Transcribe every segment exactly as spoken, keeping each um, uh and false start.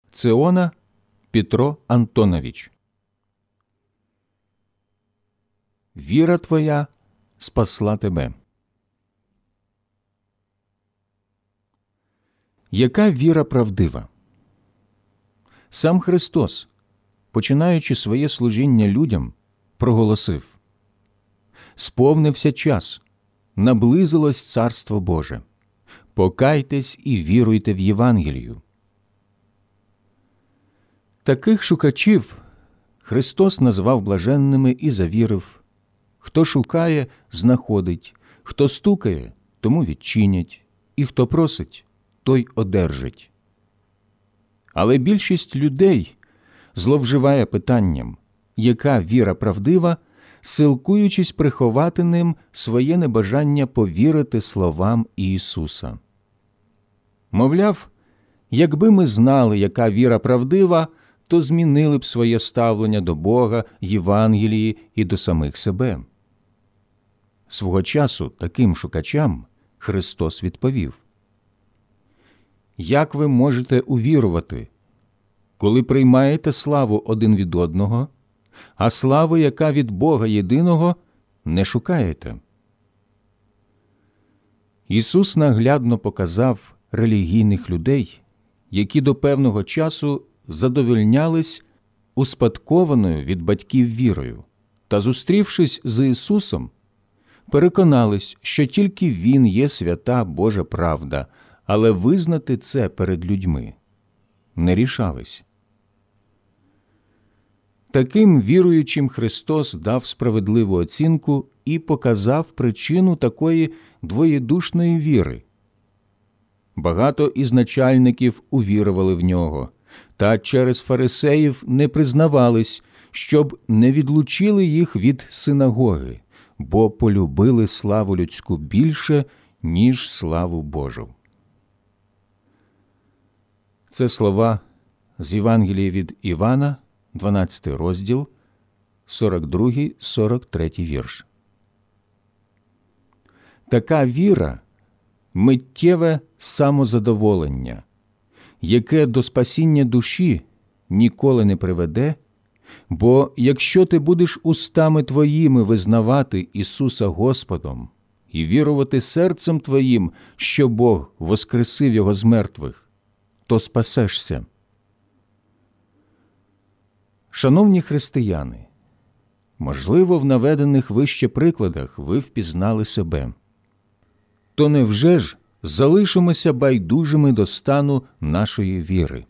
Циона Петро Антонович. Віра твоя спасла тебе. Яка віра правдива? Сам Христос, починаючи своє служіння людям, проголосив: «Сповнився час, наблизилось Царство Боже. Покайтесь і віруйте в Євангелію». Таких шукачів Христос назвав блаженними і завірив: «Хто шукає, знаходить, хто стукає, тому відчинять, і хто просить, той одержить». Але більшість людей зловживає питанням, яка віра правдива, силкуючись приховати ним своє небажання повірити словам Ісуса. Мовляв, якби ми знали, яка віра правдива, то змінили б своє ставлення до Бога, Євангелії і до самих себе. Свого часу таким шукачам Христос відповів: «Як ви можете увірувати, коли приймаєте славу один від одного, а славу, яка від Бога єдиного, не шукаєте?» Ісус наглядно показав релігійних людей, які до певного часу задовольнялись успадкованою від батьків вірою, та, зустрівшись з Ісусом, переконались, що тільки Він є свята Божа правда, але визнати це перед людьми не рішались. Таким віруючим Христос дав справедливу оцінку і показав причину такої двоєдушної віри. Багато із начальників увірували в Нього, та через фарисеїв не признавались, щоб не відлучили їх від синагоги, бо полюбили славу людську більше, ніж славу Божу. Це слова з Євангелія від Івана, дванадцятий розділ, сорок другий - сорок третій вірш. Така віра – миттєве самозадоволення, яке до спасіння душі ніколи не приведе, бо якщо ти будеш устами твоїми визнавати Ісуса Господом і вірувати серцем твоїм, що Бог воскресив Його з мертвих, то спасешся. Шановні християни, можливо, в наведених вище прикладах ви впізнали себе. То невже ж залишимося байдужими до стану нашої віри?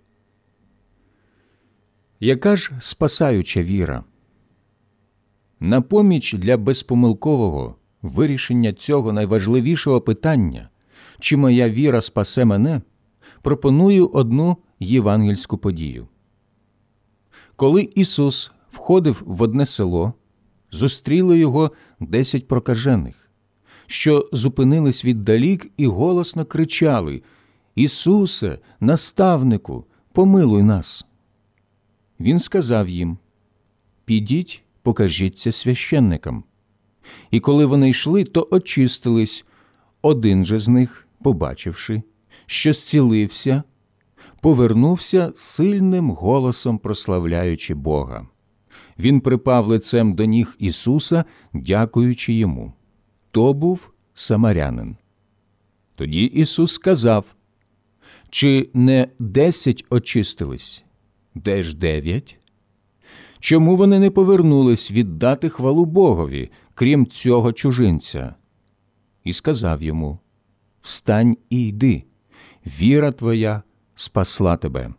Яка ж спасаюча віра? На поміч для безпомилкового вирішення цього найважливішого питання, чи моя віра спасе мене, пропоную одну євангельську подію. Коли Ісус входив в одне село, зустріли Його десять прокажених, що зупинились віддалік і голосно кричали: «Ісусе, наставнику, помилуй нас!» Він сказав їм: «Підіть, покажіться священникам». І коли вони йшли, то очистились. Один же з них, побачивши, що зцілився, повернувся сильним голосом, прославляючи Бога. Він припав лицем до ніг Ісуса, дякуючи Йому. То був самарянин. Тоді Ісус сказав: «Чи не десять очистились? Де ж дев'ять? Чому вони не повернулись віддати хвалу Богові, крім цього чужинця?» І сказав йому: «Встань і йди, віра твоя спасла тебе».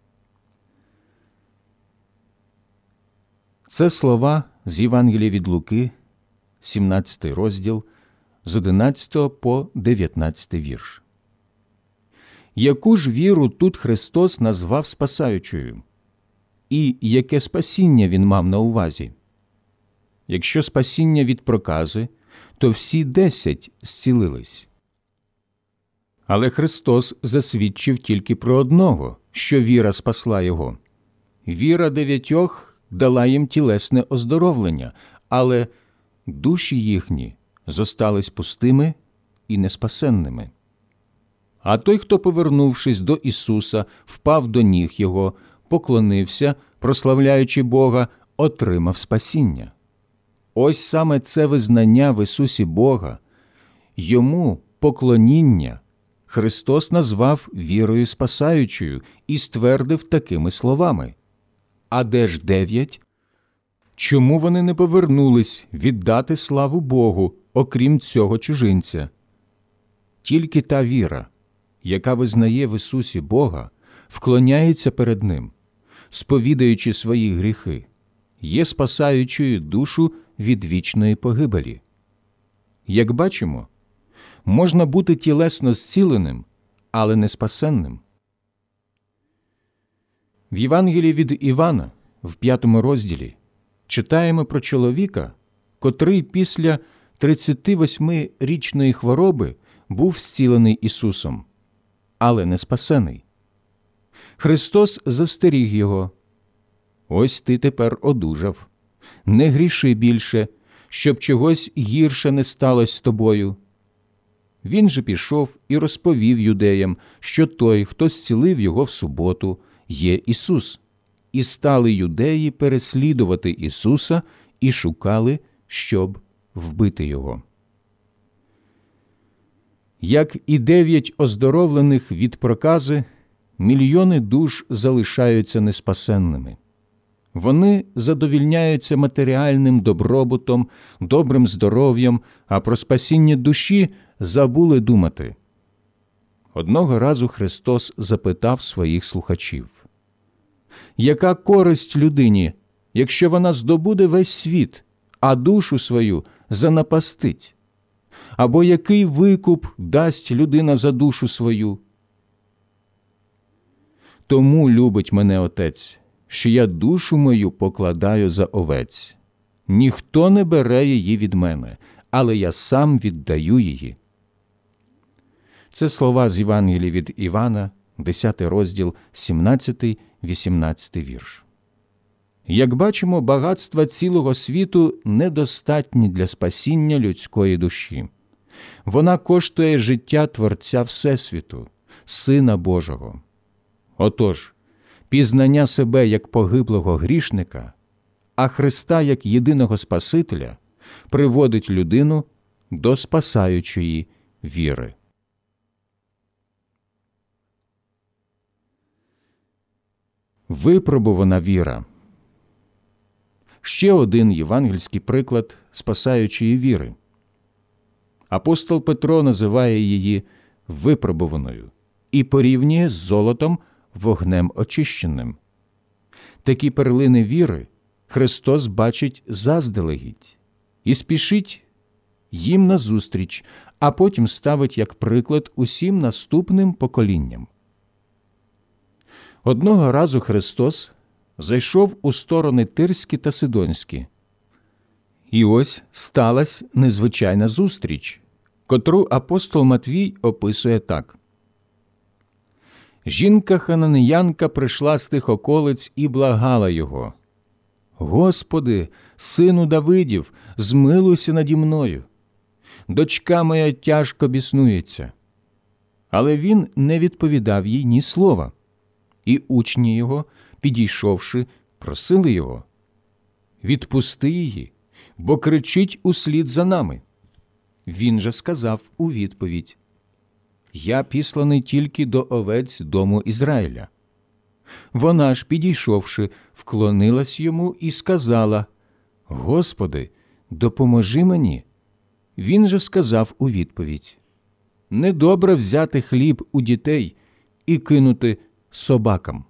Це слова з Євангелія від Луки, сімнадцятий розділ, з одинадцятого по дев'ятнадцятий вірш. Яку ж віру тут Христос назвав спасаючою? І яке спасіння Він мав на увазі? Якщо спасіння від прокази, то всі десять зцілились. Але Христос засвідчив тільки про одного, що віра спасла його. Віра дев'ятьох дала їм тілесне оздоровлення, але душі їхні зостались пустими і неспасенними. А той, хто, повернувшись до Ісуса, впав до ніг Його, поклонився, прославляючи Бога, отримав спасіння. Ось саме це визнання в Ісусі Бога, Йому поклоніння Христос назвав вірою спасаючою і ствердив такими словами: «А де ж дев'ять? Чому вони не повернулись віддати славу Богу, окрім цього чужинця?» Тільки та віра, яка визнає в Ісусі Бога, вклоняється перед Ним, сповідаючи свої гріхи, є спасаючою душу від вічної погибелі. Як бачимо, можна бути тілесно зціленим, але не спасенним. В Євангелії від Івана, в п'ятому розділі, читаємо про чоловіка, котрий після тридцятивосьмирічної хвороби був зцілений Ісусом, але не спасений. Христос застеріг його: «Ось ти тепер одужав, не гріши більше, щоб чогось гірше не сталося з тобою». Він же пішов і розповів юдеям, що той, хто зцілив його в суботу, є Ісус. І стали юдеї переслідувати Ісуса і шукали, щоб вбити Його. Як і дев'ять оздоровлених від прокази, мільйони душ залишаються неспасенними. Вони задовільняються матеріальним добробутом, добрим здоров'ям, а про спасіння душі забули думати. Одного разу Христос запитав своїх слухачів: «Яка користь людині, якщо вона здобуде весь світ, а душу свою занапастить? Або який викуп дасть людина за душу свою? Тому любить мене Отець, що я душу мою покладаю за овець. Ніхто не бере її від мене, але я сам віддаю її». Це слова з Євангелії від Івана, десятий розділ, сімнадцятий-вісімнадцятий вірш. Як бачимо, багатства цілого світу недостатні для спасіння людської душі. Вона коштує життя Творця Всесвіту, Сина Божого. Отож, пізнання себе як погиблого грішника, а Христа як єдиного Спасителя приводить людину до спасаючої віри. Випробувана віра. Ще один євангельський приклад спасаючої віри. Апостол Петро називає її випробуваною і порівнює з золотом вогнем очищеним. Такі перлини віри Христос бачить заздалегідь і спішить їм назустріч, а потім ставить як приклад усім наступним поколінням. Одного разу Христос зайшов у сторони Тирські та Сидонські. І ось сталася незвичайна зустріч, котру апостол Матвій описує так. «Жінка-хананеянка прийшла з тих околиць і благала його: Господи, сину Давидів, змилуйся наді мною. Дочка моя тяжко біснується». Але він не відповідав їй ні слова. І учні його, підійшовши, просили його: «Відпусти її, бо кричить услід за нами». Він же сказав у відповідь: «Я післаний тільки до овець дому Ізраїля». Вона ж, підійшовши, вклонилась йому і сказала: «Господи, допоможи мені». Він же сказав у відповідь: «Недобре взяти хліб у дітей і кинути собакам».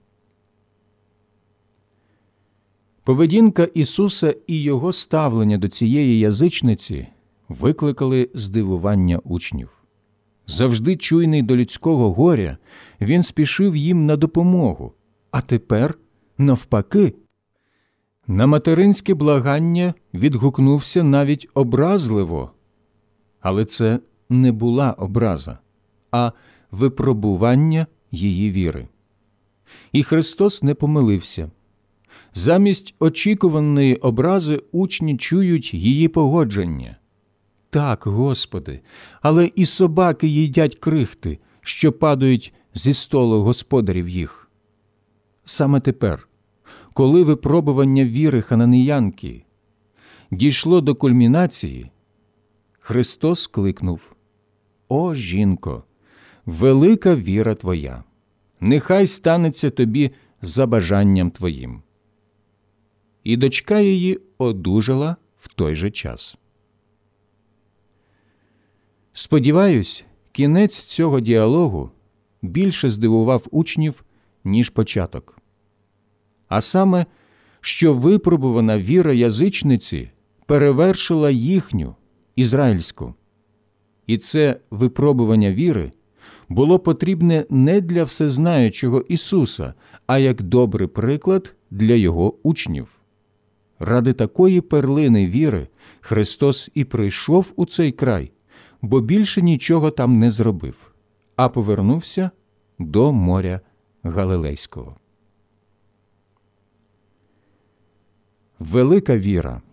Поведінка Ісуса і Його ставлення до цієї язичниці викликали здивування учнів. Завжди чуйний до людського горя, він спішив їм на допомогу, а тепер, навпаки, на материнське благання відгукнувся навіть образливо. Але це не була образа, а випробування її віри. І Христос не помилився. Замість очікуваної образи учні чують її погодження. «Так, Господи, але і собаки їдять крихти, що падають зі столу господарів їх. Саме тепер, коли випробування віри хананіянки дійшло до кульмінації, Христос кликнув: «О, жінко, велика віра твоя! Нехай станеться тобі за бажанням твоїм». І дочка її одужала в той же час. Сподіваюсь, кінець цього діалогу більше здивував учнів, ніж початок. А саме, що випробувана віра язичниці перевершила їхню, ізраїльську. І це випробування віри було потрібне не для всезнаючого Ісуса, а як добрий приклад для Його учнів. Ради такої перлини віри Христос і прийшов у цей край, бо більше нічого там не зробив, а повернувся до моря Галилейського. Велика віра.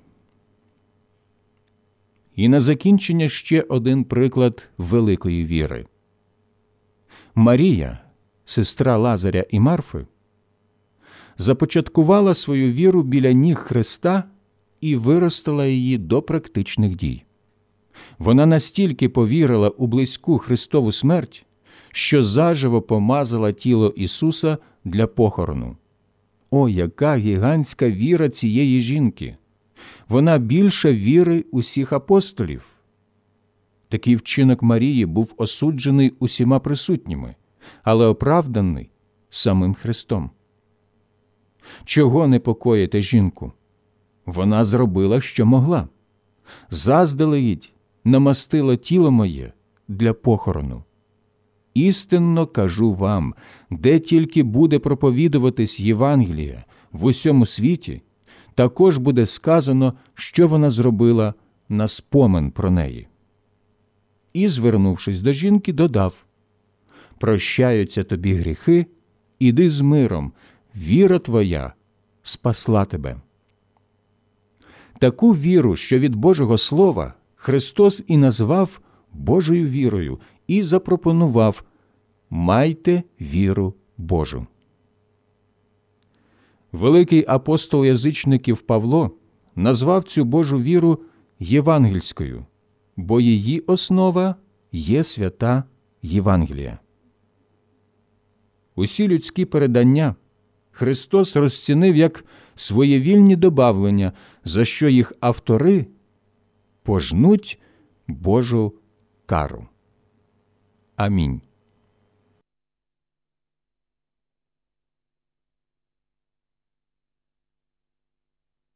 І на закінчення ще один приклад великої віри. Марія, сестра Лазаря і Марфи, започаткувала свою віру біля ніг Христа і виростила її до практичних дій. Вона настільки повірила у близьку Христову смерть, що заживо помазала тіло Ісуса для похорону. О, яка гігантська віра цієї жінки! Вона більша віри усіх апостолів. Такий вчинок Марії був осуджений усіма присутніми, але оправданий самим Христом. Чого непокоїти жінку? Вона зробила, що могла. Заздалегідь намастила тіло моє для похорону. Істинно кажу вам, де тільки буде проповідуватись Євангеліє в усьому світі, також буде сказано, що вона зробила на спомин про неї. І, звернувшись до жінки, додав: «Прощаються тобі гріхи, іди з миром, віра твоя спасла тебе». Таку віру, що від Божого Слова, Христос і назвав Божою вірою і запропонував: «Майте віру Божу». Великий апостол язичників Павло назвав цю Божу віру євангельською, бо її основа є свята Євангелія. Усі людські передання Христос розцінив як своєвільні добавлення, за що їх автори пожнуть Божу кару. Амінь.